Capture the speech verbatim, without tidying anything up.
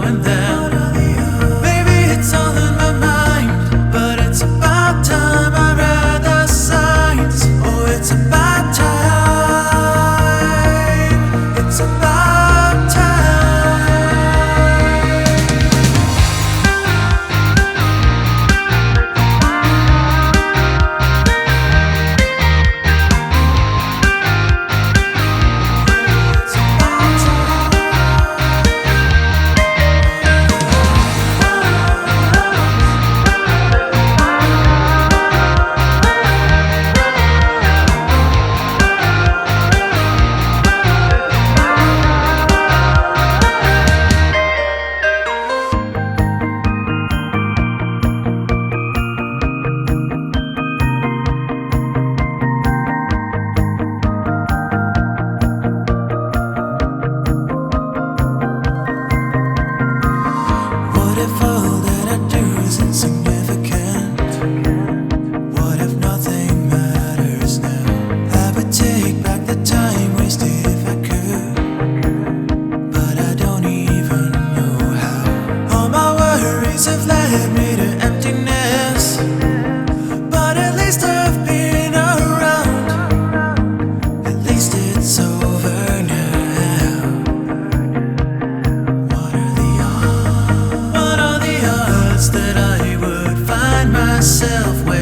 now and then. Maybe it's all in my mind, but it's about time I read the signs. Oh, it's about time. It's about time. What if all that I do is insignificant? What if nothing matters now? I would take back the time wasted if I could, but I don't even know how. All my worries have led me to emptiness, but at least I've been around. At least it's over now. What are the odds? What are the odds that I would find myself